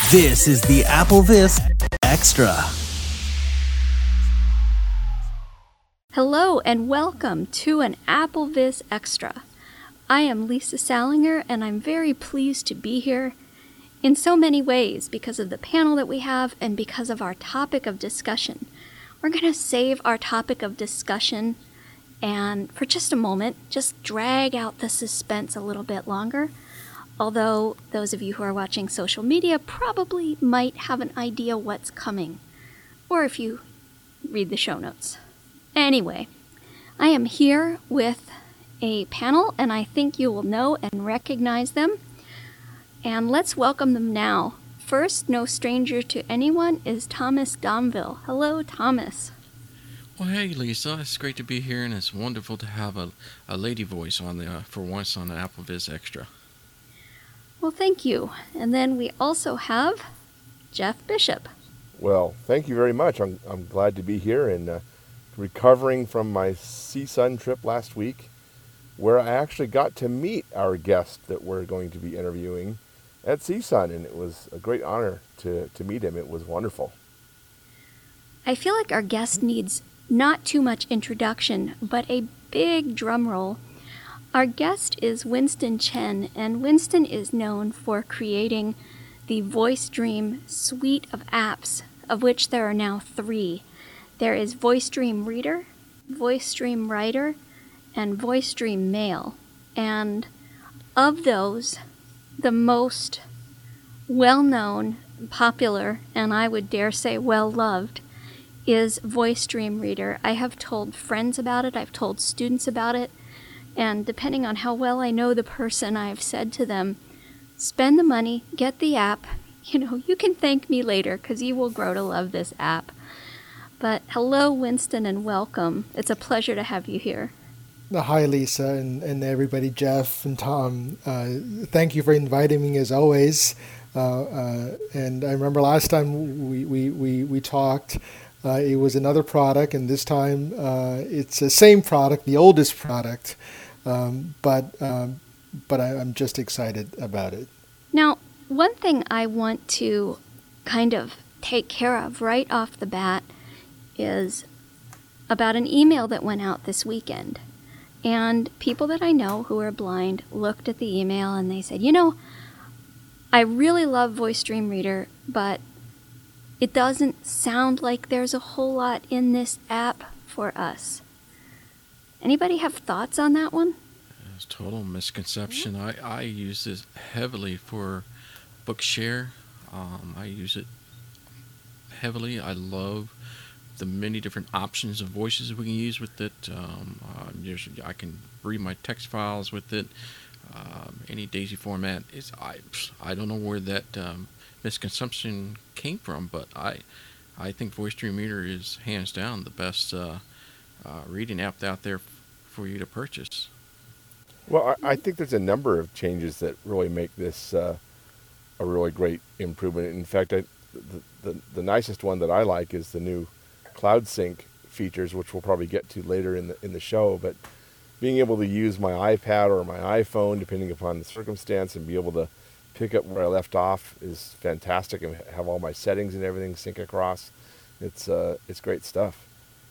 This is the AppleVis Extra. Hello and welcome to an AppleVis Extra. I am Lisa Salinger and I'm very pleased to be here in so many ways because of the panel that we have and because of our topic of discussion. We're going to save our topic of discussion and for just a moment, just drag out the suspense a little bit longer. Although those of you who are watching social media probably might have an idea what's coming, or if you read the show notes. Anyway, I am here with a panel, and I think you will know and recognize them. And let's welcome them now. First, no stranger to anyone, is Thomas Domville. Hello, Thomas. Well, hey, Lisa. It's great to be here, and it's wonderful to have a lady voice on for once on the AppleVis Extra. Well, thank you. And then we also have Jeff Bishop. Well, thank you very much. I'm glad to be here and recovering from my CSUN trip last week, where I actually got to meet our guest that we're going to be interviewing at CSUN, and it was a great honor to meet him. It was wonderful. I feel like our guest needs not too much introduction, but a big drum roll. Our guest is Winston Chen, and Winston is known for creating the VoiceDream suite of apps, of which there are now 3. There is VoiceDream Reader, VoiceDream Writer, and VoiceDream Mail. And of those, the most well-known, popular, and I would dare say well-loved, is VoiceDream Reader. I have told friends about it, I've told students about it, and depending on how well I know the person, I've said to them, spend the money, get the app. You can thank me later because you will grow to love this app. But hello, Winston, and welcome. It's a pleasure to have you here. Hi, Lisa, and everybody, Jeff and Tom. Thank you for inviting me as always. And I remember last time we talked, it was another product, and this time it's the same product, the oldest product. But I'm just excited about it. Now, one thing I want to kind of take care of right off the bat is about an email that went out this weekend. And people that I know who are blind looked at the email and they said, I really love VoiceDream Reader, but it doesn't sound like there's a whole lot in this app for us. Anybody have thoughts on that one? It's a total misconception. I use this heavily for Bookshare. I use it heavily. I love the many different options of voices we can use with it. I can read my text files with it. Any DAISY format. I don't know where that misconception came from, but I think VoiceDream Reader is hands down the best reading app out there for you to purchase. Well, I think there's a number of changes that really make this a really great improvement. In fact, the nicest one that I like is the new Cloud Sync features, which we'll probably get to later in the show. But being able to use my iPad or my iPhone, depending upon the circumstance, and be able to pick up where I left off is fantastic, and have all my settings and everything sync across. It's great stuff.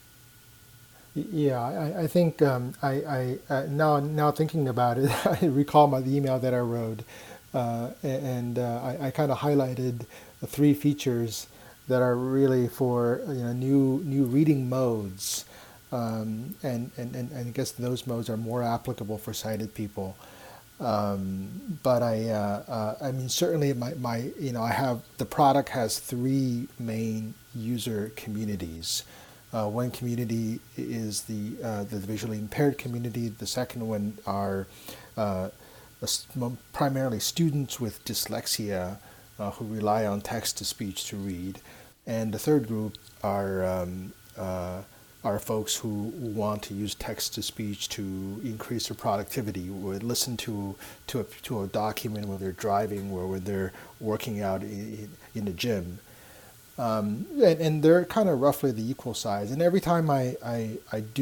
Yeah, I think now thinking about it, I recall the email that I wrote, and I kind of highlighted the 3 features that are really for new reading modes, and I guess those modes are more applicable for sighted people. But I mean certainly I have the product has 3 main user communities. One community is the visually impaired community. The second one are primarily students with dyslexia who rely on text-to-speech to read. And the third group are folks who want to use text-to-speech to increase their productivity, would listen to a document when they're driving or when they're working out in the gym. And they're kind of roughly the equal size. And every time I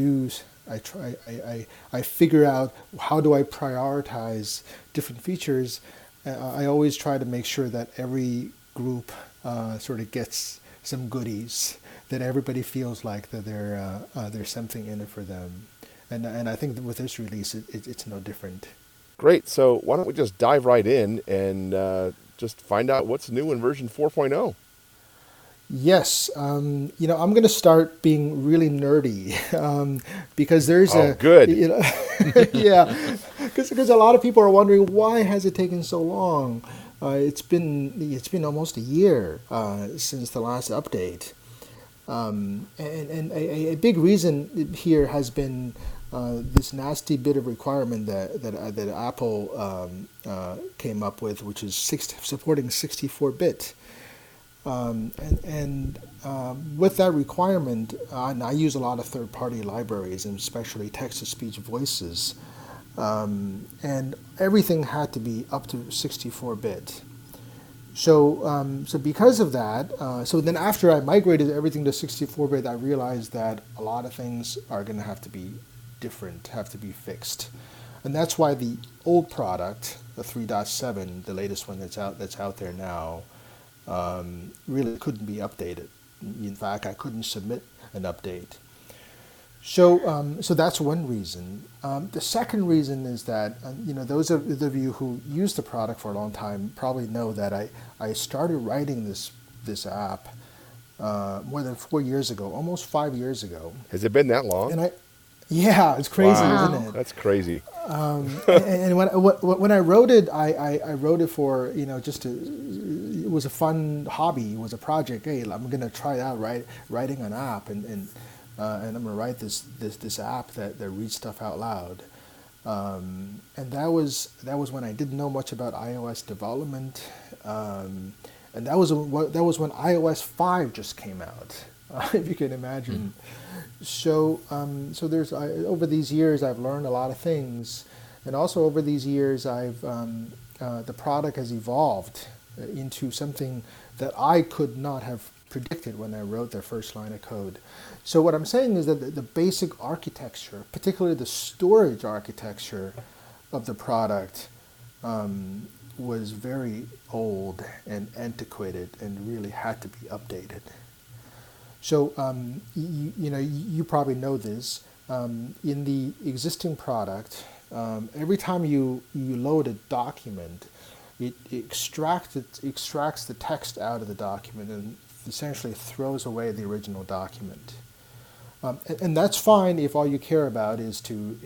figure out how do I prioritize different features. I always try to make sure that every group sort of gets some goodies, that everybody feels like that there's something in it for them. And I think that with this release, it's no different. Great. So why don't we just dive right in and just find out what's new in version 4.0? Yes, I'm going to start being really nerdy because there's good. Yeah, because a lot of people are wondering, why has it taken so long? It's been almost a year since the last update, and a big reason here has been this nasty bit of requirement that Apple came up with, which is supporting 64-bit. With that requirement, and I use a lot of third-party libraries, and especially text-to-speech voices, and everything had to be up to 64-bit. So because of that, so then after I migrated everything to 64-bit, I realized that a lot of things are going to have to be different, have to be fixed. And that's why the old product, the 3.7, the latest one that's out there now, really couldn't be updated. In fact, I couldn't submit an update. So that's one reason. The second reason is that those of you who use the product for a long time probably know that I started writing this app more than 4 years ago, almost 5 years ago. Has it been that long? And yeah, it's crazy, Wow. isn't it? That's crazy. And when I wrote it, I wrote it for it was a fun hobby. It was a project. Hey, I'm gonna try out writing an app, and I'm gonna write this app that reads stuff out loud. And that was when I didn't know much about iOS development, and that was when iOS 5 just came out, if you can imagine. So there's over these years I've learned a lot of things, and also over these years the product has evolved into something that I could not have predicted when I wrote the first line of code. So what I'm saying is that the basic architecture, particularly the storage architecture of the product, was very old and antiquated and really had to be updated. So you probably know this. In the existing product, every time you load a document, it extracts the text out of the document and essentially throws away the original document. And that's fine if all you care about is to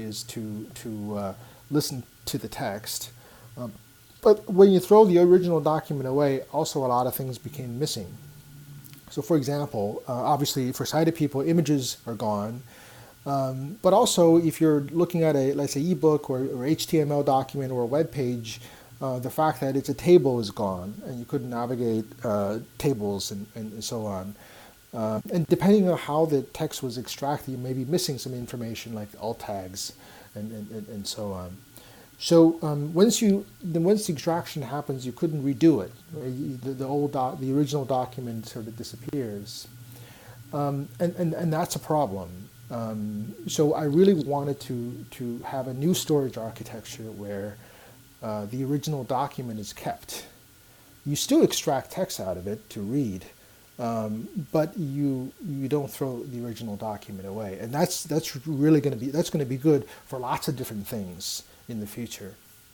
listen to the text. But when you throw the original document away, also a lot of things became missing. So for example, obviously for sighted people, images are gone. But also if you're looking at let's say ebook or HTML document or a web page, the fact that it's a table is gone and you couldn't navigate tables and so on. And depending on how the text was extracted, you may be missing some information like alt tags and so on. So once the extraction happens, you couldn't redo it. The original document sort of disappears, and that's a problem. So I really wanted to have a new storage architecture where the original document is kept. You still extract text out of it to read, but you don't throw the original document away, and that's really going to be good for lots of different things in the future.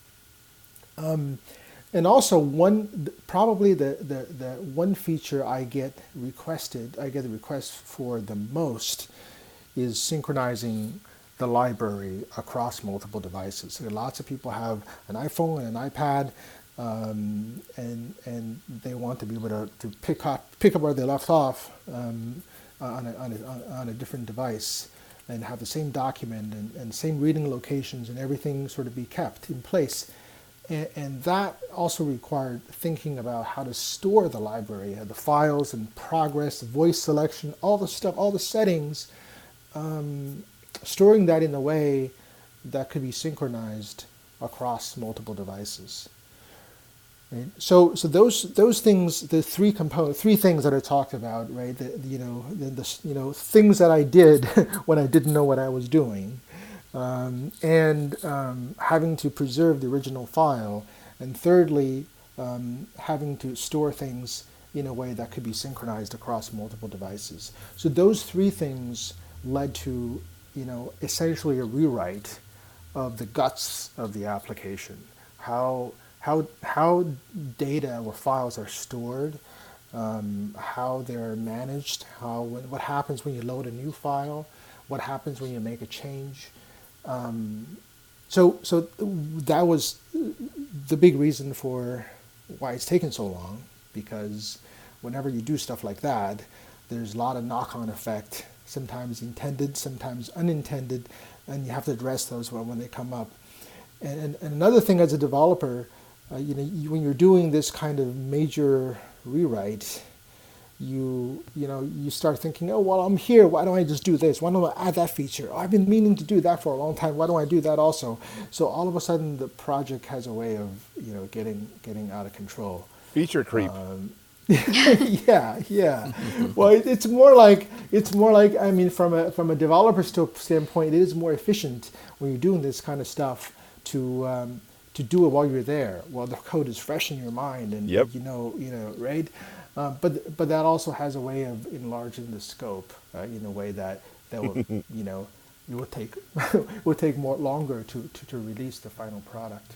And also probably the one feature I get the request for the most is synchronizing the library across multiple devices. So lots of people have an iPhone and an iPad, and they want to be able to pick up where they left off on a different device, and have the same document and same reading locations and everything sort of be kept in place. And that also required thinking about how to store the library, the files and progress, voice selection, all the stuff, all the settings, storing that in a way that could be synchronized across multiple devices. Right? So those things, the three things that I talked about, right? The things that I did when I didn't know what I was doing, and having to preserve the original file, and thirdly, having to store things in a way that could be synchronized across multiple devices. So those three things led to, essentially a rewrite of the guts of the application. How data or files are stored, how they're managed, what happens when you load a new file, what happens when you make a change. So that was the big reason for why it's taken so long, because whenever you do stuff like that, there's a lot of knock-on effect, sometimes intended, sometimes unintended, and you have to address those when they come up. And another thing as a developer, when you're doing this kind of major rewrite, you start thinking, oh, well, I'm here, why don't I just do this? Why don't I add that feature? Oh, I've been meaning to do that for a long time, why don't I do that also? So all of a sudden the project has a way of, getting out of control. Feature creep. Yeah. Well, it's more like I mean, from a developer standpoint, it is more efficient when you're doing this kind of stuff to do it while you're there, while the code is fresh in your mind, and Yep. right. But that also has a way of enlarging the scope in a way that will it will take will take more longer to release the final product.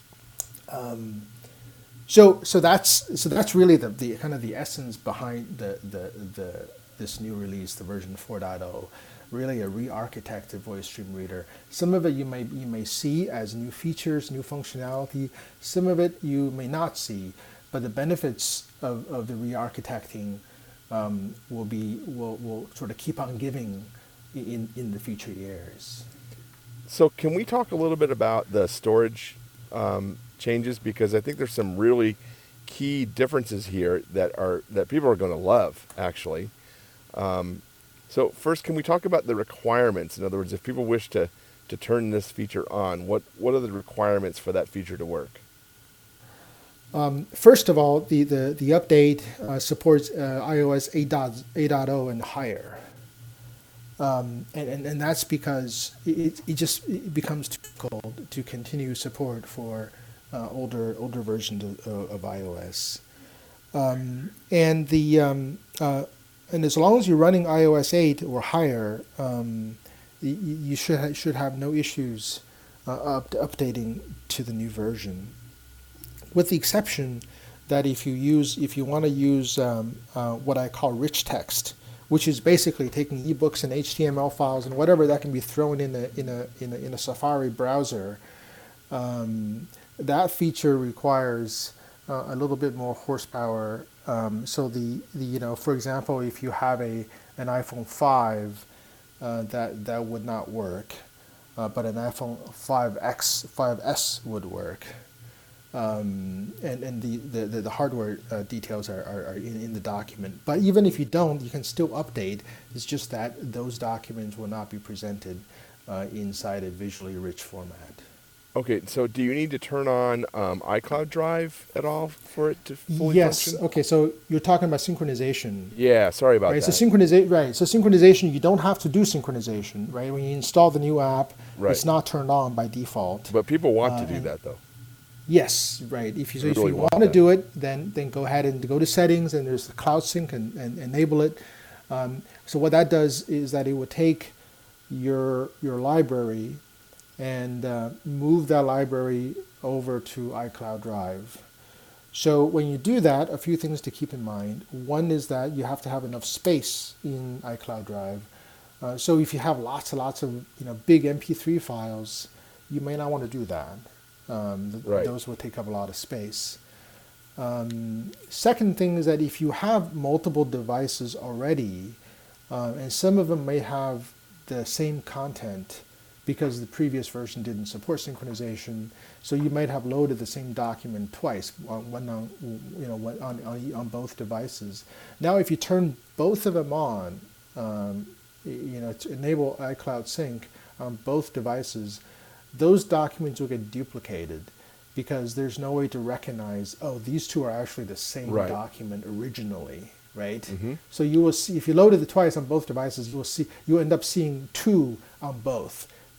So that's really the kind of the essence behind this new release, the version 4.0. Really a re-architected voice stream reader. Some of it you may see as new features, new functionality. Some of it you may not see, but the benefits of the re-architecting will sort of keep on giving in the future years. So can we talk a little bit about the storage changes, because I think there's some really key differences here that people are going to love, actually. So first, can we talk about the requirements? In other words, if people wish to turn this feature on, what are the requirements for that feature to work? First of all, the update supports iOS 8.0 and higher. And that's because it becomes too cold to continue support for older versions of iOS. And as long as you're running iOS 8 or higher, you should have no issues updating to the new version, with the exception that if you want to use what I call rich text, which is basically taking ebooks and HTML files and whatever that can be thrown in a Safari browser, that feature requires a little bit more horsepower. So for example, if you have an iPhone 5, that would not work, but an iPhone 5S would work. And the hardware details are in the document. But even if you don't, you can still update. It's just that those documents will not be presented inside a visually rich format. Okay, so do you need to turn on iCloud Drive at all for it to fully function? Yes. Okay, so you're talking about synchronization. Yeah, sorry about that. So synchronization, you don't have to do synchronization, right? When you install the new app, it's not turned on by default. But people want to do that, though. Yes, right. If you want to do it, then go ahead and go to settings, and there's the Cloud Sync and enable it. So what that does is that it will take your library and move that library over to iCloud Drive. So when you do that, a few things to keep in mind. One is that you have to have enough space in iCloud Drive. So if you have lots and lots of big MP3 files, you may not want to do that. Those will take up a lot of space. Second thing is that if you have multiple devices already, and some of them may have the same content because the previous version didn't support synchronization, so you might have loaded the same document twice, one on both devices. Now, if you turn both of them on, to enable iCloud Sync on both devices, those documents will get duplicated because there's no way to recognize, these two are actually the same document originally, right? Mm-hmm. So you will see, if you loaded it twice on both devices, you'll end up seeing two on both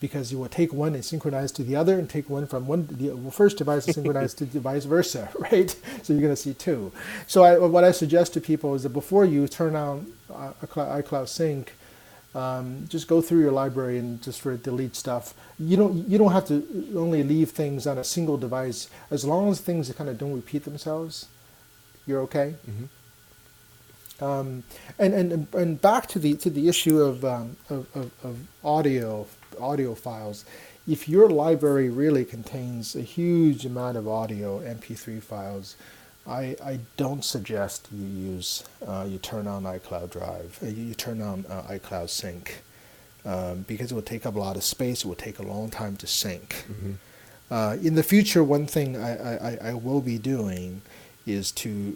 because you will take one and synchronize to the other, and take one from the first device and synchronize to vice versa, right? So you're going to see two. So what I suggest to people is that before you turn on iCloud Sync, just go through your library and just sort of delete stuff. You don't have to only leave things on a single device. As long as things kind of don't repeat themselves, you're okay. And back to the issue of audio files. If your library really contains a huge amount of audio MP3 files, I don't suggest you turn on iCloud Drive. You turn on iCloud Sync, because it will take up a lot of space. It will take a long time to sync. In the future, one thing I will be doing is to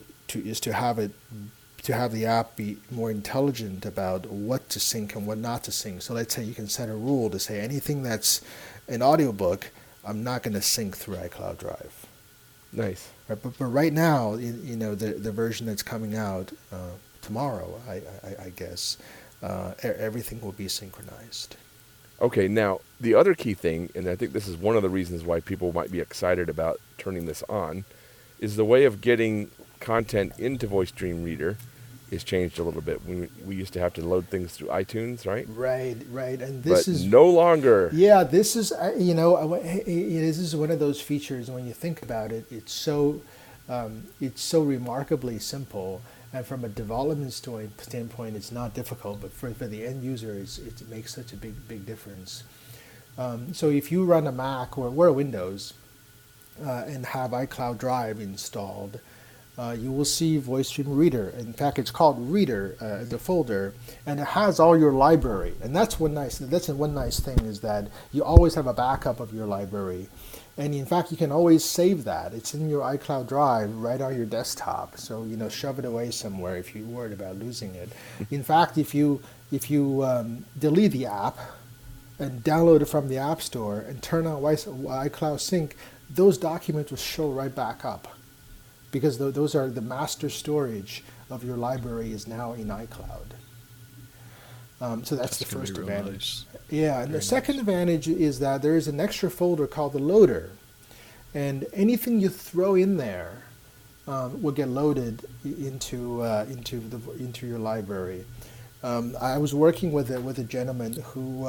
have the app be more intelligent about what to sync and what not to sync. So let's say you can set a rule to say anything that's an audiobook, I'm not going to sync through iCloud Drive. Nice. Right, but right now, the version that's coming out tomorrow, I guess, everything will be synchronized. Okay, now the other key thing, and I think this is one of the reasons why people might be excited about turning this on, is the way of getting content into VoiceStream Reader is changed a little bit. We used to have to load things through iTunes, right? Right, and this is no longer. Yeah, this is this is one of those features. When you think about it, it's so remarkably simple, and from a development standpoint, it's not difficult. But for the end user, it makes such a big difference. So if you run a Mac or Windows and have iCloud Drive installed, you will see VoiceStream Reader. In fact, it's called Reader, the folder, and it has all your library. And that's one nice thing, is that you always have a backup of your library. And in fact, you can always save that. It's in your iCloud Drive right on your desktop. So shove it away somewhere if you're worried about losing it. In fact, if you delete the app and download it from the App Store and turn on iCloud Sync, those documents will show right back up, because those are the master storage of your library is now in iCloud. So that's the first advantage. Nice. Yeah, and the second advantage is that there is an extra folder called the loader, and anything you throw in there will get loaded into your library. I was working with a gentleman who,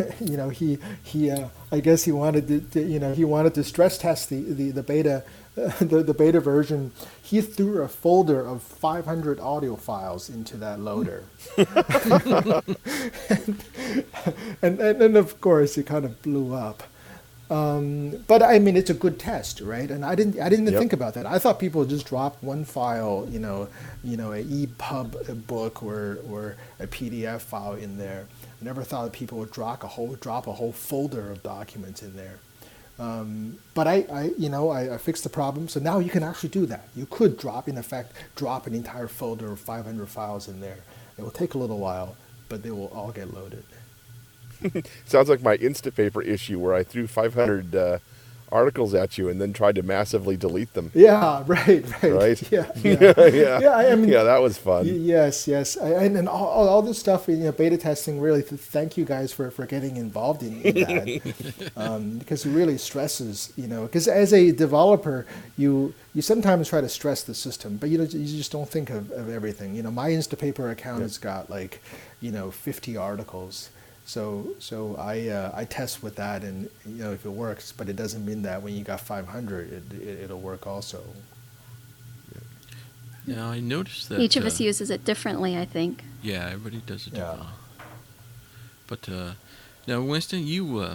I guess he wanted to stress test the beta. The beta version. He threw a folder of 500 audio files into that loader, and of course it kind of blew up. But I mean, it's a good test, right? And I didn't even think about that. I thought people would just drop one file, a EPUB book or a PDF file in there. I never thought that people would drop a whole folder of documents in there. But I fixed the problem, so now you can actually do that. You could drop an entire folder of 500 files in there. It will take a little while, but they will all get loaded. Sounds like my Instapaper issue where I threw 500 articles at you and then tried to massively delete them. Yeah, right. Yeah. Yeah, I mean, that was fun. Yes. And all this stuff, beta testing, really, thank you guys for getting involved in that. Because it really stresses, because as a developer, you sometimes try to stress the system, but you just don't think of everything. My Instapaper account has got 50 articles. So I test with that, and if it works, but it doesn't mean that when you got 500, it'll work also. Now I noticed that each of us uses it differently, I think. Yeah, everybody does it differently. But now, Winston, you've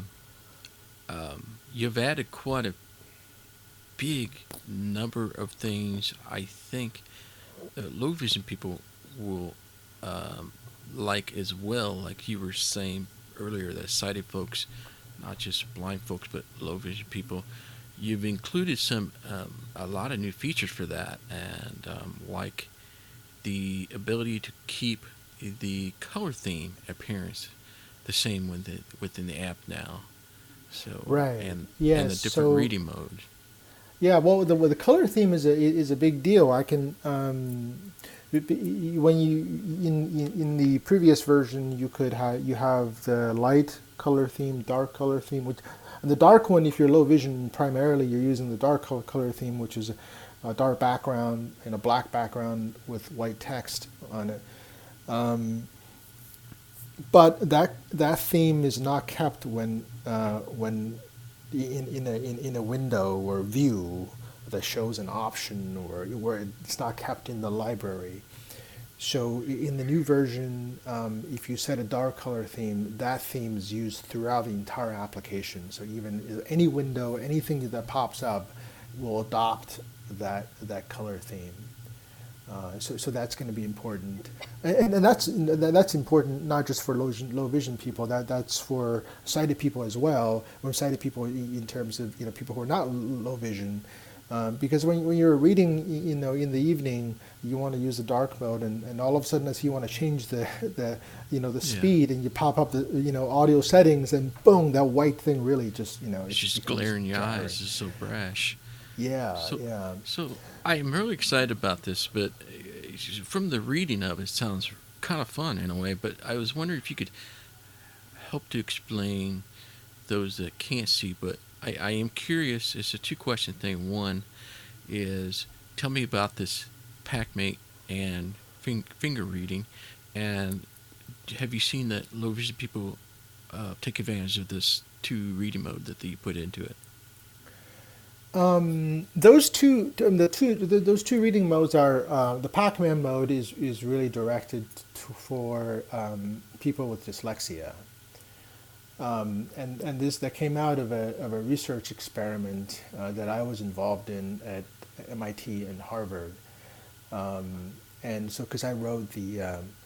added quite a big number of things. I think low vision people will like as well, like you were saying earlier, that sighted folks, not just blind folks, but low vision people, you've included a lot of new features for that, and like the ability to keep the color theme appearance the same within the app now. So right, and yes, the different reading modes. Yeah, well, the color theme is a big deal. I can. when you in the previous version you have the light color theme, dark color theme, which, and the dark one, if you're low vision, primarily you're using the dark color theme, which is a dark background and a black background with white text on it. But that theme is not kept when in a window or view that shows an option, or where it's not kept in the library. So in the new version, if you set a dark color theme, that theme is used throughout the entire application. So even any window, anything that pops up will adopt that color theme. So that's going to be important, and that's important not just for low vision people. That's for sighted people as well, or sighted people in terms of people who are not low vision, because when you're reading in the evening, you want to use the dark mode, and all of a sudden, as you want to change the speed, and you pop up the audio settings, and boom, that white thing really just it's just glaring your eyes. It's so brash. Yeah, So I'm really excited about this, but from the reading of it, it sounds kind of fun in a way. But I was wondering if you could help to explain those that can't see. But I am curious. It's a two-question thing. One is, tell me about this PackMate and finger reading, and have you seen that low vision people take advantage of this two reading mode that you put into it? Those two reading modes are the Pac-Man mode is really directed for people with dyslexia, and this that came out of a research experiment that I was involved in at MIT and Harvard, and so because I wrote the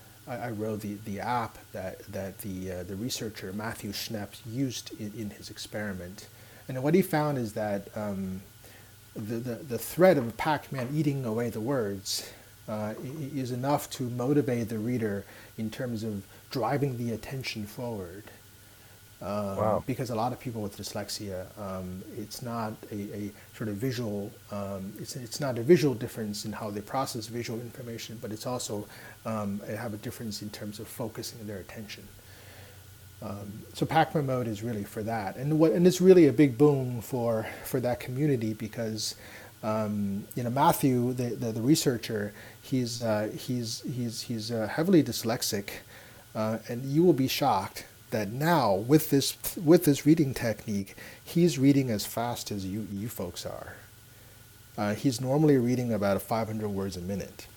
app that the researcher Matthew Schnepp used in his experiment. And what he found is that the threat of Pac-Man eating away the words is enough to motivate the reader in terms of driving the attention forward. Wow. Because a lot of people with dyslexia, it's not a sort of visual, it's not a visual difference in how they process visual information, but it's also have a difference in terms of focusing their attention. So Pac-Man mode is really for that, and it's really a big boom for that community because Matthew, the researcher, he's heavily dyslexic, and you will be shocked that now with this reading technique, he's reading as fast as you folks are. He's normally reading about 500 words a minute.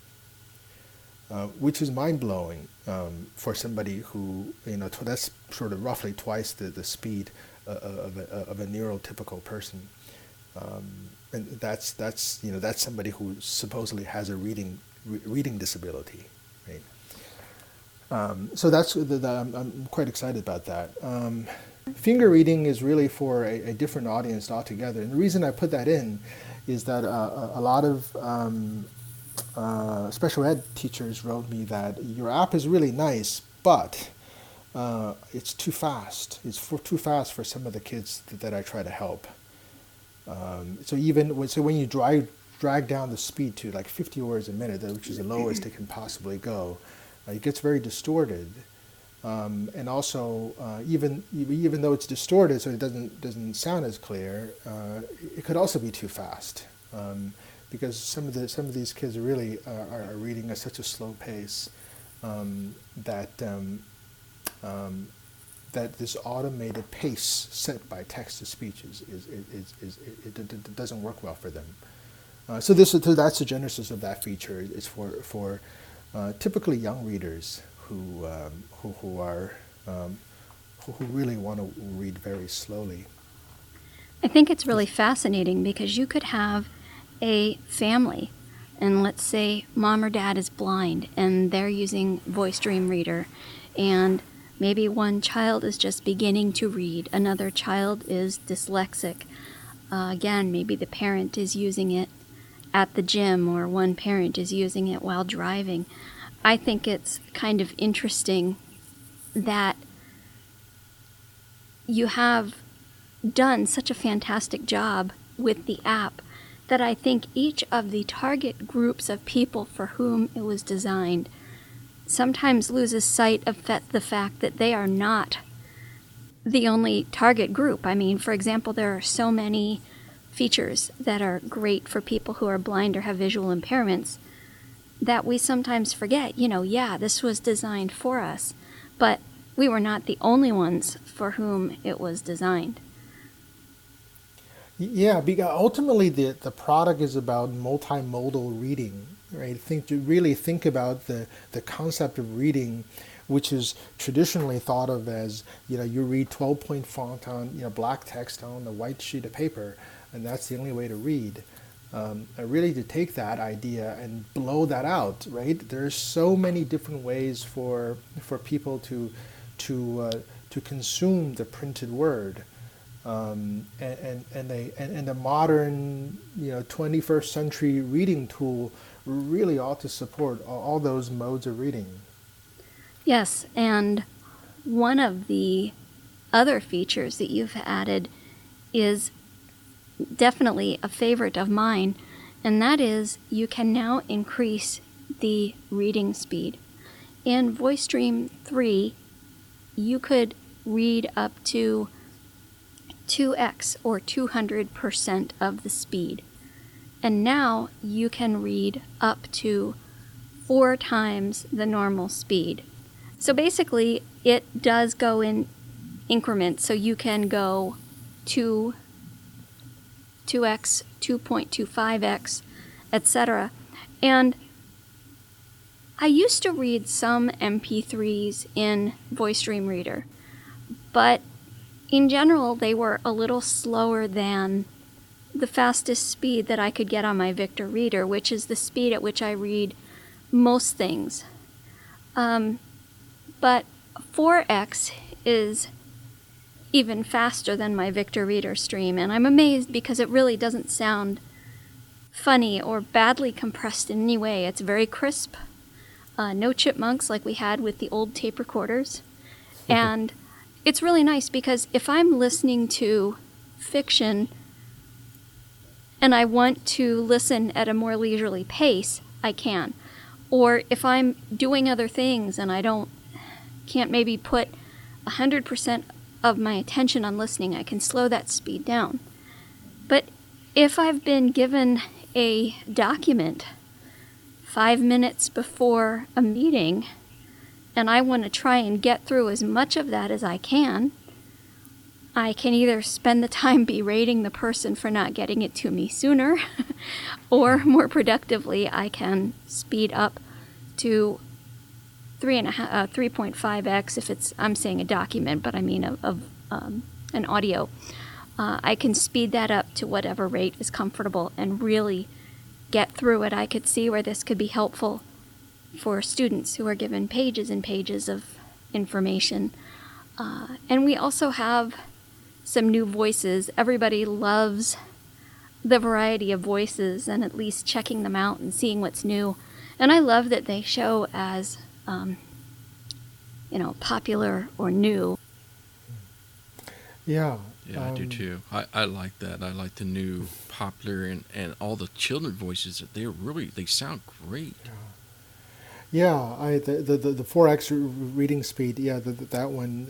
Which is mind-blowing for somebody who, that's sort of roughly twice the speed of a neurotypical person, and that's somebody who supposedly has a reading disability, right? So that's I'm quite excited about that. Finger reading is really for a different audience altogether, and the reason I put that in is that a lot of special ed teachers wrote me that your app is really nice, but it's too fast. It's too fast for some of the kids that I try to help. So when you drag down the speed to like 50 words a minute, which is the lowest it can possibly go, it gets very distorted. And also, even though it's distorted, so it doesn't sound as clear, it could also be too fast. Because some of these kids really are reading at such a slow pace that this automated pace set by text to speech it doesn't work well for them. So that's the genesis of that feature. It's for typically young readers who really want to read very slowly. I think it's really fascinating because you could have a family, and let's say mom or dad is blind and they're using Voice Dream Reader, and maybe one child is just beginning to read, another child is dyslexic. Again, maybe the parent is using it at the gym, or one parent is using it while driving. I think it's kind of interesting that you have done such a fantastic job with the app that I think each of the target groups of people for whom it was designed sometimes loses sight of the fact that they are not the only target group. I mean, for example, there are so many features that are great for people who are blind or have visual impairments that we sometimes forget, yeah, this was designed for us, but we were not the only ones for whom it was designed. Yeah, because ultimately the product is about multimodal reading, right? Really think about the concept of reading, which is traditionally thought of as, you read 12-point font on, black text on a white sheet of paper, and that's the only way to read. Really to take that idea and blow that out, right? There's so many different ways for people to consume the printed word. And the modern 21st century reading tool really ought to support all those modes of reading. Yes, and one of the other features that you've added is definitely a favorite of mine, and that is you can now increase the reading speed. In VoiceStream 3, you could read up to 2x or 200% of the speed. And now you can read up to 4 times the normal speed. So basically, it does go in increments. So you can go 2x, 2.25x, etc. And I used to read some MP3s in VoiceStream Reader, but in general, they were a little slower than the fastest speed that I could get on my Victor Reader, which is the speed at which I read most things. But 4x is even faster than my Victor Reader stream, and I'm amazed because it really doesn't sound funny or badly compressed in any way. It's very crisp, no chipmunks like we had with the old tape recorders, and it's really nice because if I'm listening to fiction and I want to listen at a more leisurely pace, I can. Or if I'm doing other things and I can't maybe put 100% of my attention on listening, I can slow that speed down. But if I've been given a document 5 minutes before a meeting and I want to try and get through as much of that as I can either spend the time berating the person for not getting it to me sooner, or more productively, I can speed up to 3.5x if I'm saying a document, but I mean of an audio. I can speed that up to whatever rate is comfortable and really get through it. I could see where this could be helpful for students who are given pages and pages of information. And we also have some new voices. Everybody loves the variety of voices and at least checking them out and seeing what's new. And I love that they show as, popular or new. Yeah. Yeah, I do too. I like that. I like the new popular and all the children voices. They sound great. Yeah, the 4x reading speed. Yeah, that one.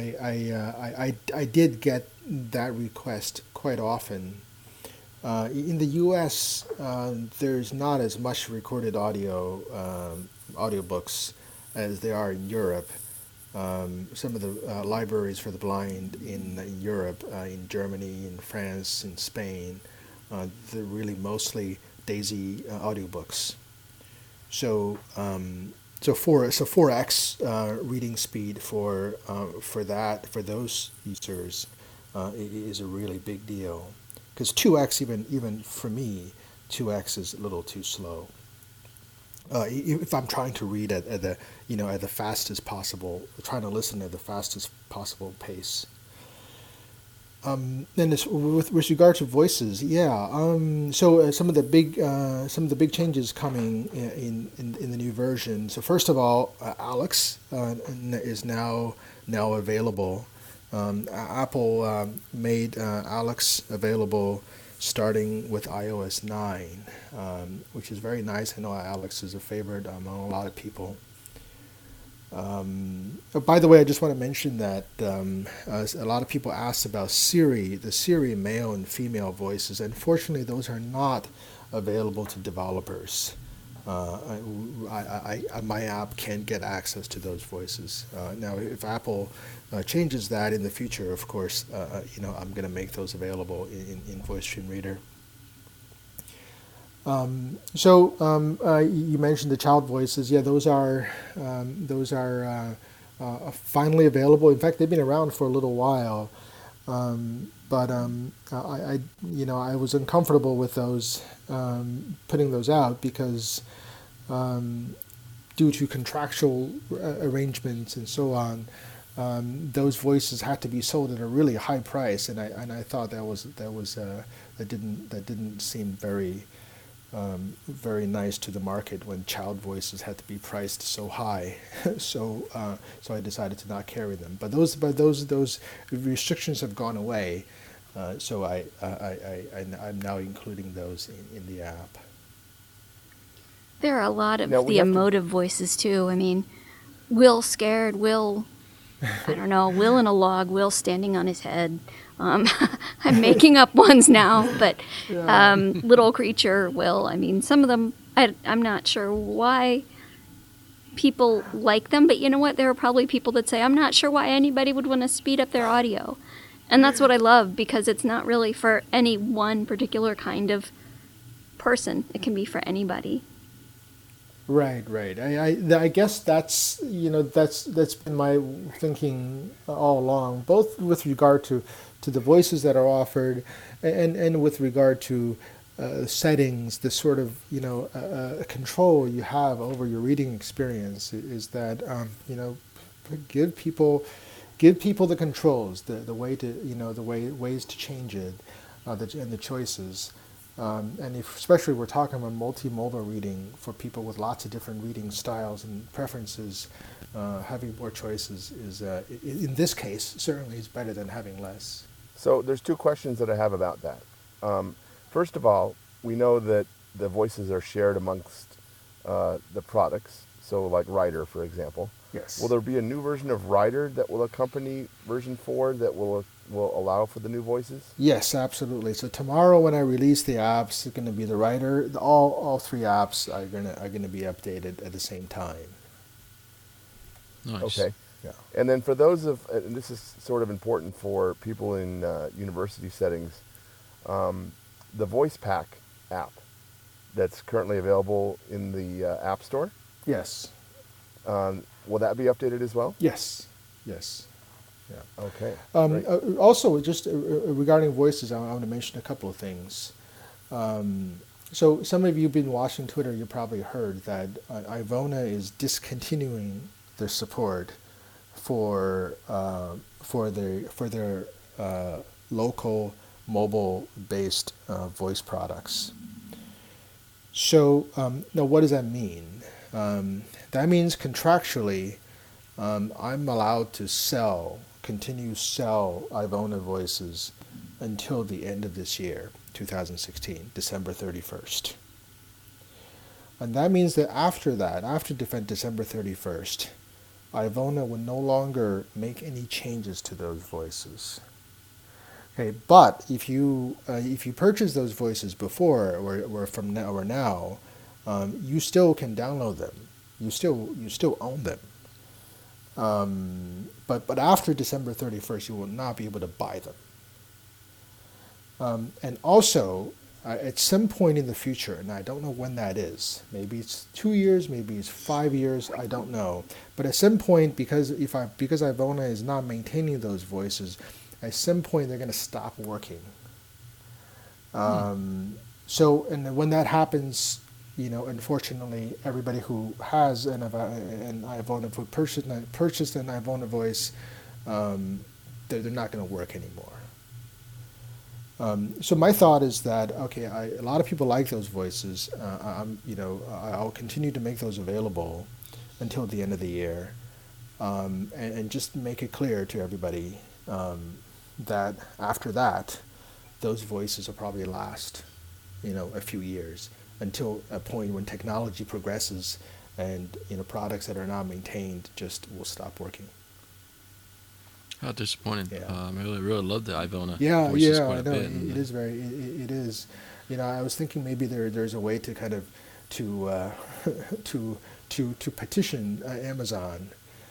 I did get that request quite often. In the U.S., there's not as much recorded audiobooks as there are in Europe. Some of the libraries for the blind in Europe, in Germany, in France, in Spain, they're really mostly DAISY audiobooks. So 4x reading speed for those users is a really big deal. Because 2x even for me, 2x is a little too slow. If I'm trying to read at the fastest possible, trying to listen at the fastest possible pace. And with regard to voices, yeah. So some of the big changes coming in the new version. So first of all, Alex is now available. Apple made Alex available starting with iOS 9, which is very nice. I know Alex is a favorite among a lot of people. By the way, I just want to mention that a lot of people asked about Siri, the Siri male and female voices. Unfortunately, those are not available to developers. My app can't get access to those voices. Now, if Apple changes that in the future, of course, I'm going to make those available in VoiceStream Reader. You mentioned the child voices. Yeah, those are finally available. In fact, they've been around for a little while, but I was uncomfortable with those putting those out because due to contractual arrangements and so on, those voices had to be sold at a really high price, and I thought that didn't seem very nice to the market when child voices had to be priced so high. so I decided to not carry them. But those restrictions have gone away. So I'm now including those in the app. There are a lot of the emotive voices too. I mean, Will scared, Will, I don't know, Will in a log, Will standing on his head. I'm making up ones now, but little creature Will. I mean, some of them, I'm not sure why people like them, but you know what? There are probably people that say, I'm not sure why anybody would want to speed up their audio. And that's what I love, because it's not really for any one particular kind of person. It can be for anybody. Right. I guess that's been my thinking all along, both with regard to the voices that are offered, and with regard to settings, the sort of control you have over your reading experience is that give people the controls, the way to ways to change it, and the choices. And especially we're talking about multimodal reading for people with lots of different reading styles and preferences, having more choices is, in this case, certainly is better than having less. So there's two questions that I have about that. First of all, we know that the voices are shared amongst the products, so like Writer, for example. Yes. Will there be a new version of Writer that will accompany version 4 that will allow for the new voices? Yes, absolutely. So tomorrow when I release the apps, it's going to be the Writer. All three apps are going to be updated at the same time. Nice. Okay. Yeah. And then for those and this is sort of important for people in university settings, the VoicePack app that's currently available in the App Store. Yes. Will that be updated as well? Yes. Yeah. Okay. Also, just regarding voices, I want to mention a couple of things. So some of you have been watching Twitter. You probably heard that Ivona is discontinuing their support for their local mobile-based voice products. So now, what does that mean? That means contractually, I'm allowed to continue sell Ivona voices until the end of this year, 2016, December 31st. And that means that after December 31st, Ivona will no longer make any changes to those voices. Okay, but if you purchase those voices before or from now, you still can download them. You still own them. But after December 31st, you will not be able to buy them. And also, at some point in the future, and I don't know when that is, maybe it's 2 years, maybe it's 5 years, I don't know. But at some point, because Ivona is not maintaining those voices, at some point they're going to stop working. So, and when that happens, unfortunately, everybody who has an Ivona purchased an Ivona voice, they're not going to work anymore. So my thought is that a lot of people like those voices. I'll continue to make those available until the end of the year, and just make it clear to everybody that after that, those voices will probably last, a few years until a point when technology progresses and products that are not maintained just will stop working. How disappointing. Yeah. I really love the Ivona Yeah, voices yeah, quite I a know. bit. It is very. It is. I was thinking maybe there's a way to kind of to to petition Amazon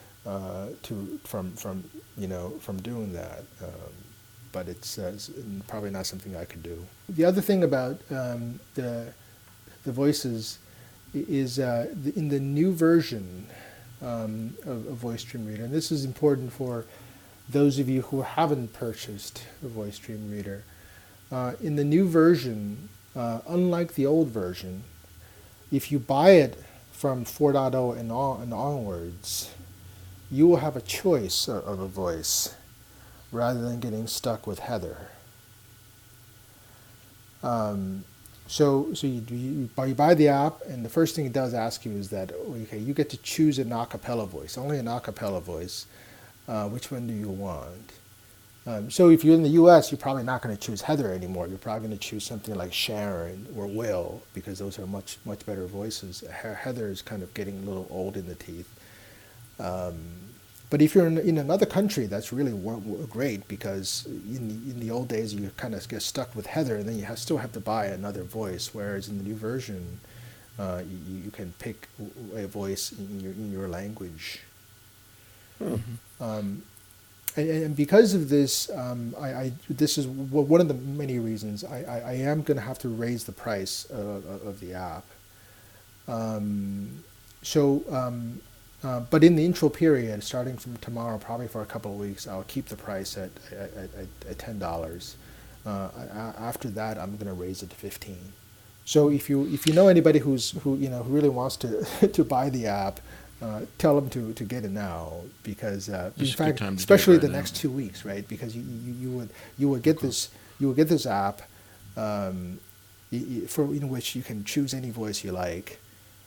from doing that, but it's probably not something I could do. The other thing about the voices is in the new version of VoiceStream Reader, and this is important for those of you who haven't purchased a VoiceStream Reader. In the new version, unlike the old version, if you buy it from 4.0 and onwards, you will have a choice of a voice rather than getting stuck with Heather. So you buy the app, and the first thing it does ask you is that, okay, you get to choose an a cappella voice, only an a cappella voice. Which one do you want? So if you're in the U.S., you're probably not going to choose Heather anymore. You're probably going to choose something like Sharon or Will, because those are much better voices. Heather is kind of getting a little old in the teeth. But if you're in another country, that's really great, because in the old days you kind of get stuck with Heather, and then you still have to buy another voice. Whereas in the new version, you can pick a voice in your language. Mm-hmm. And because of this, this is one of the many reasons I am going to have to raise the price of the app. But in the intro period, starting from tomorrow, probably for a couple of weeks, I'll keep the price at $10. After that, I'm going to raise it to $15. So if you know anybody who really wants to buy the app, tell them to get it now, because in fact, especially the next 2 weeks, right? Because you would get this app in which you can choose any voice you like,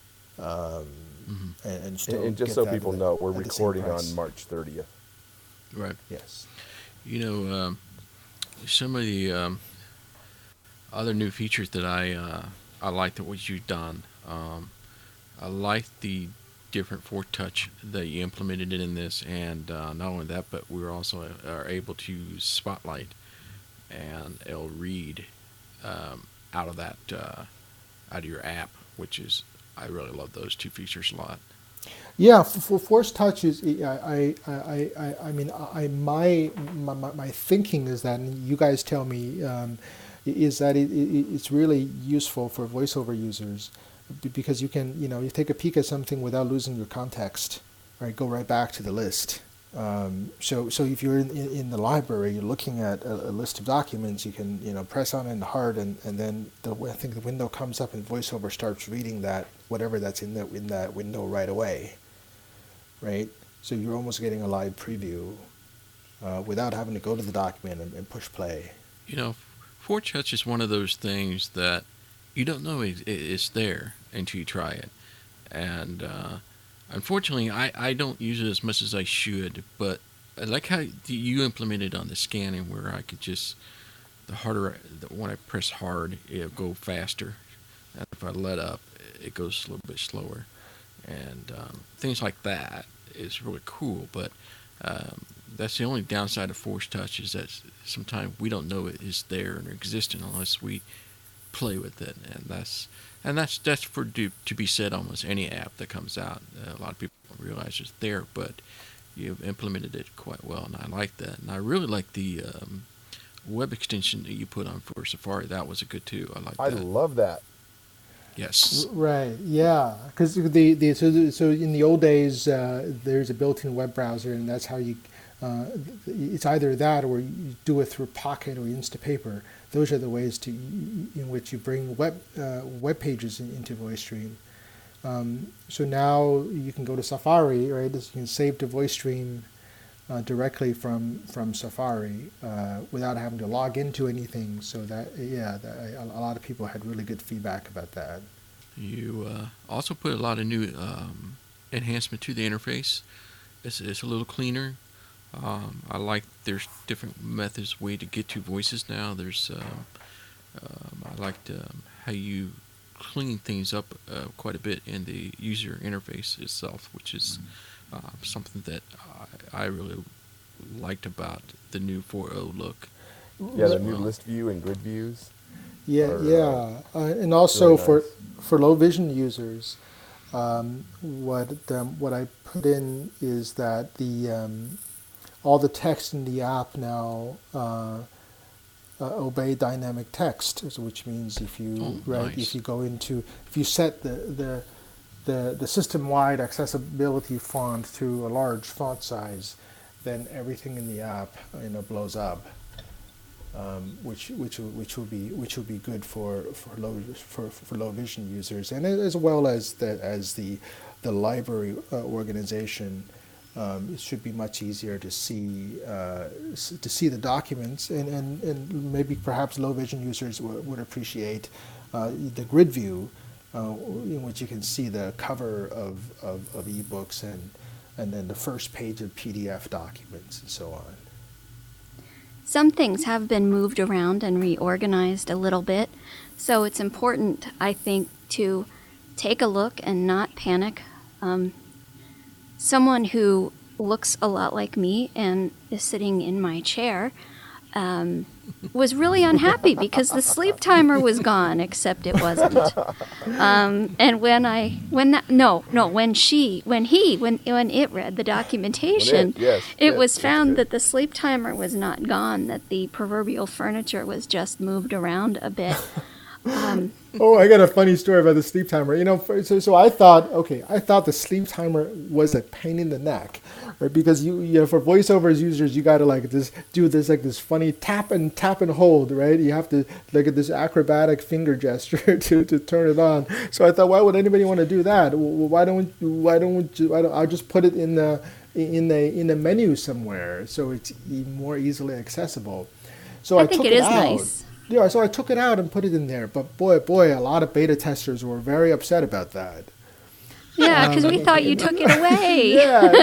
and still and just get so that people know, we're recording on March 30th. Right. Yes. Some of the other new features that I like that what you've done. I like the different Force Touch that you implemented in this, and not only that, but we also are able to use Spotlight, and it'll read out of that out of your app, which is, I really love those two features a lot. Yeah, for Force Touch is my thinking is that, and you guys tell me, is that it's really useful for voiceover users, because you can, you take a peek at something without losing your context, right? Go right back to the list. So if you're in the library, you're looking at a list of documents, you can, press on it hard, and then I think the window comes up and VoiceOver starts reading that, whatever that's in that window right away, right? So you're almost getting a live preview without having to go to the document and push play. Force Touch is one of those things that you don't know it's there until you try it. And unfortunately, I don't use it as much as I should, but I like how you implemented on the scanning, where I could just, when I press hard, it'll go faster. And if I let up, it goes a little bit slower. And things like that is really cool, but that's the only downside of Force Touch, is that sometimes we don't know it is there and existing unless we play with it, and that's for to be said almost any app that comes out. A lot of people don't realize it's there, but you've implemented it quite well, and I like that. And I really like the web extension that you put on for Safari. That was a good too. I like that. I love that. Yes. Right. Yeah. Because so in the old days, there's a built-in web browser, and that's how you. It's either that, or you do it through Pocket or Instapaper. Those are the ways in which you bring web pages into VoiceStream. So now you can go to Safari, right? You can save to VoiceStream directly from Safari without having to log into anything. So a lot of people had really good feedback about that. You also put a lot of new enhancement to the interface. It's a little cleaner. I like there's different methods, way to get to voices now. There's I liked how you clean things up quite a bit in the user interface itself, which is something that I really liked about the new 4.0 look. Yeah, the new list view and grid views. Yeah, are, yeah, and also really for low vision users, what I put in is that the all the text in the app now obey dynamic text, which means if you nice. if you set the system-wide accessibility font to a large font size, then everything in the app blows up. Which will be good for low vision users, and as well as the library organization. It should be much easier to see the documents, and maybe perhaps low vision users would appreciate the grid view, in which you can see the cover of ebooks and then the first page of PDF documents and so on. Some things have been moved around and reorganized a little bit, so it's important, I think, to take a look and not panic. Someone who looks a lot like me and is sitting in my chair was really unhappy because the sleep timer was gone, except it wasn't. And when it read the documentation, it was found that the sleep timer was not gone, that the proverbial furniture was just moved around a bit. Oh, I got a funny story about the sleep timer. So I thought the sleep timer was a pain in the neck, right? Because for voiceovers users, you got to do this funny tap and hold, right? You have to at this acrobatic finger gesture to turn it on. So I thought, why would anybody want to do that? Why don't I'll just put it in the menu somewhere so it's more easily accessible. So I think took it is out. nice. Yeah, so I took it out and put it in there, but boy, a lot of beta testers were very upset about that. Yeah, because we thought you took it away. Yeah,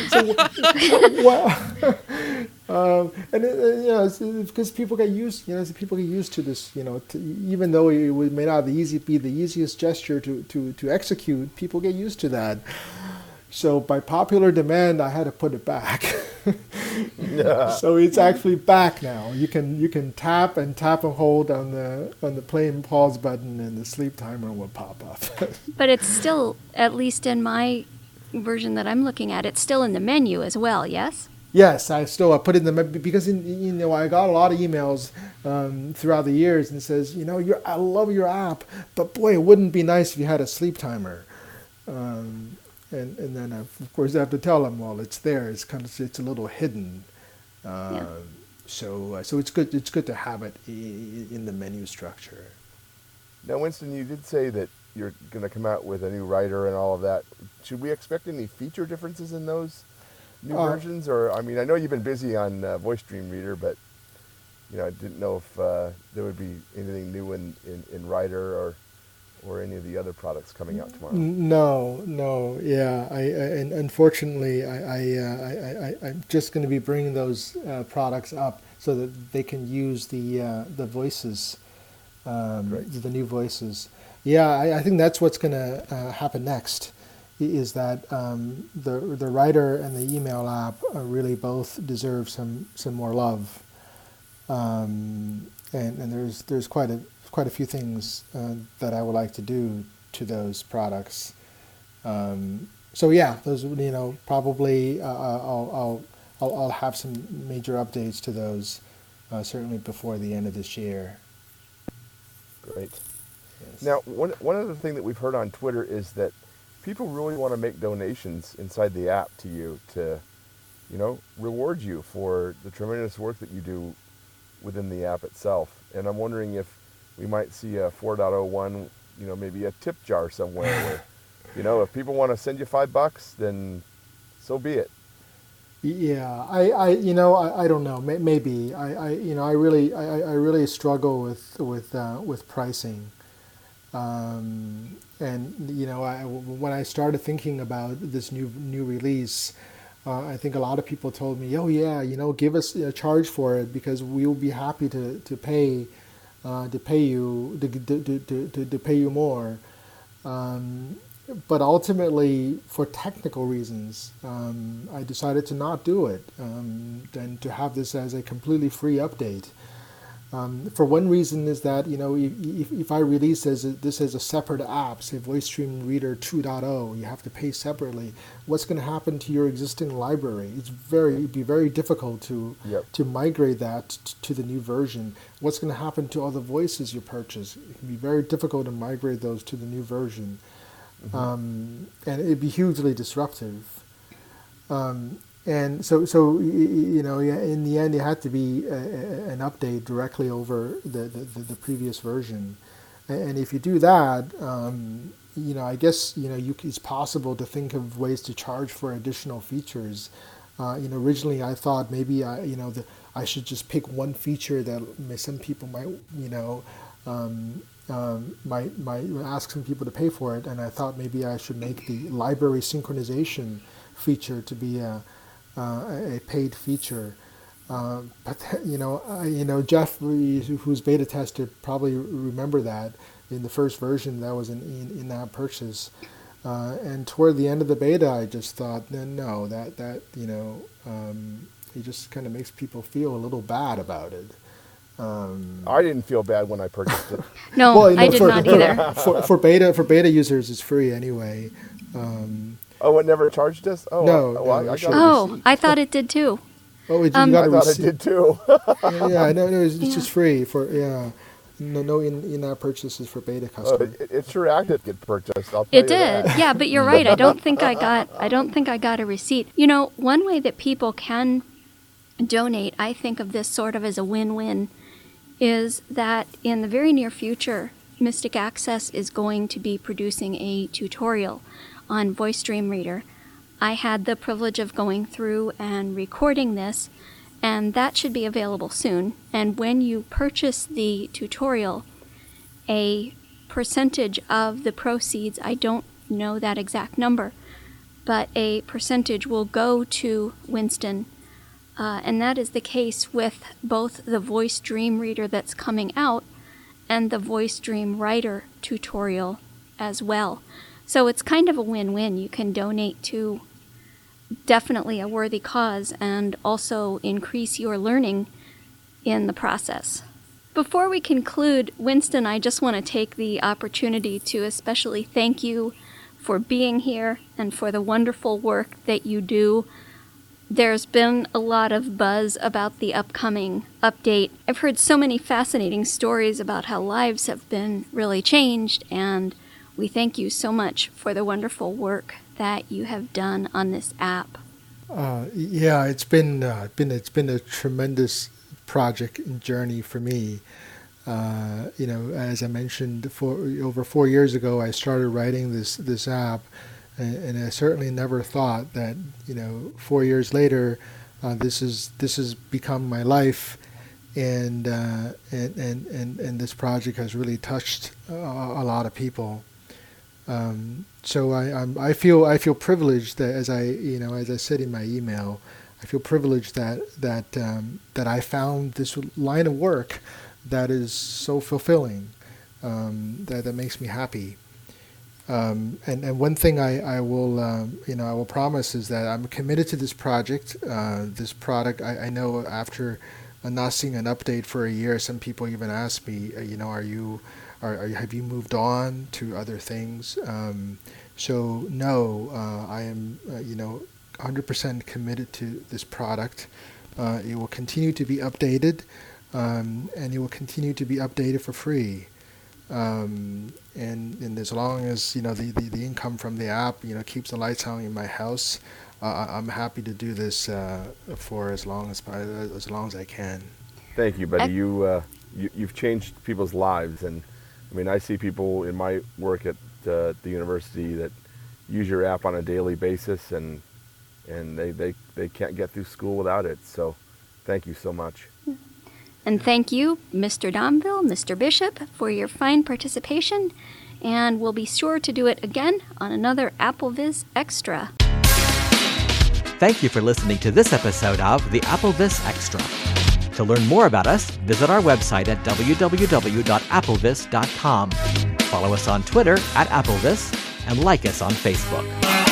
and because people get used, to this, even though it may not be the easiest gesture to execute, people get used to that. So by popular demand, I had to put it back. So it's actually back now. You can tap and hold on the play and pause button, and the sleep timer will pop up. But it's still, at least in my version that I'm looking at, it's still in the menu as well. Yes. Yes, I put it in the because I got a lot of emails throughout the years and it says I love your app, but boy, it wouldn't be nice if you had a sleep timer. And then of course I have to tell them, well, it's there. It's a little hidden. So it's good. It's good to have it in the menu structure. Now, Winston, you did say that you're going to come out with a new writer and all of that. Should we expect any feature differences in those new versions? Or I know you've been busy on Voice Dream Reader, but I didn't know if there would be anything new in Writer or any of the other products coming out tomorrow. No, yeah. And unfortunately, I'm just going to be bringing those products up so that they can use the voices, the new voices. Yeah, I think that's what's going to happen next. Is that the writer and the email app really both deserve some more love, and there's quite a few things that I would like to do to those products. So yeah, those probably I'll have some major updates to those certainly before the end of this year. Great. Yes. Now, one other thing that we've heard on Twitter is that people really want to make donations inside the app to you to, reward you for the tremendous work that you do within the app itself. And I'm wondering if we might see a 4.01, maybe a tip jar somewhere where, if people want to send you $5, then so be it. Yeah, I don't know. Maybe I really struggle with pricing, and when I started thinking about this new release, I think a lot of people told me, "Oh yeah, give us a charge for it because we will be happy to pay you more." But ultimately, for technical reasons, I decided to not do it and to have this as a completely free update. For one reason is that if I release this as a separate app, say VoiceStream Reader 2.0, you have to pay separately. What's going to happen to your existing library? It'd be very difficult to migrate that to the new version. What's going to happen to all the voices you purchase? It can be very difficult to migrate those to the new version, and it'd be hugely disruptive. And so in the end, it had to be an update directly over the previous version. And if you do that, I guess it's possible to think of ways to charge for additional features. Originally I thought maybe I should just pick one feature that some people might ask some people to pay for it, and I thought maybe I should make the library synchronization feature to be a paid feature, but Jeff, who's beta tested, probably remember that in the first version that was an in-app purchase, and toward the end of the beta, I just thought, no, that it just kind of makes people feel a little bad about it. I didn't feel bad when I purchased it. No, I did not either. For beta users, it's free anyway. Oh, it never charged us? Oh, no. I thought it did too. Oh, it I thought it did too. Yeah, no, it's just free for no in-app purchases for beta customers. It sure acted to get purchased. I'll tell It you did, that. yeah, but you're right. I don't think I got a receipt. One way that people can donate, I think of this sort of as a win-win, is that in the very near future, Mystic Access is going to be producing a tutorial on VoiceStream Reader. I had the privilege of going through and recording this, and that should be available soon. And when you purchase the tutorial, a percentage of the proceeds, I don't know that exact number, but a percentage will go to Winston. And that is the case with both the VoiceStream Reader that's coming out and the VoiceStream Writer tutorial as well. So it's kind of a win-win. You can donate to definitely a worthy cause and also increase your learning in the process. Before we conclude, Winston, I just want to take the opportunity to especially thank you for being here and for the wonderful work that you do. There's been a lot of buzz about the upcoming update. I've heard so many fascinating stories about how lives have been really changed, and we thank you so much for the wonderful work that you have done on this app. Yeah, it's been a tremendous project and journey for me. As I mentioned, over 4 years ago, I started writing this app, and I certainly never thought that 4 years later, this has become my life, and this project has really touched a lot of people. So I feel privileged that as I said in my email, I feel privileged that I found this line of work that is so fulfilling, that makes me happy. And one thing I will promise is that I'm committed to this project. This product, I know after not seeing an update for a year, some people even ask me, have you moved on to other things? So no, I am 100% committed to this product. It will continue to be updated, and it will continue to be updated for free. And as long as the income from the app keeps the lights on in my house, I'm happy to do this for as long as I can. Thank you, buddy. You've changed people's lives, and I mean, I see people in my work at the university that use your app on a daily basis, and they can't get through school without it. So, thank you so much. And thank you, Mr. Domville, Mr. Bishop, for your fine participation, and we'll be sure to do it again on another AppleVis Extra. Thank you for listening to this episode of the AppleVis Extra. To learn more about us, visit our website at www.applevis.com. Follow us on Twitter @AppleVis and like us on Facebook.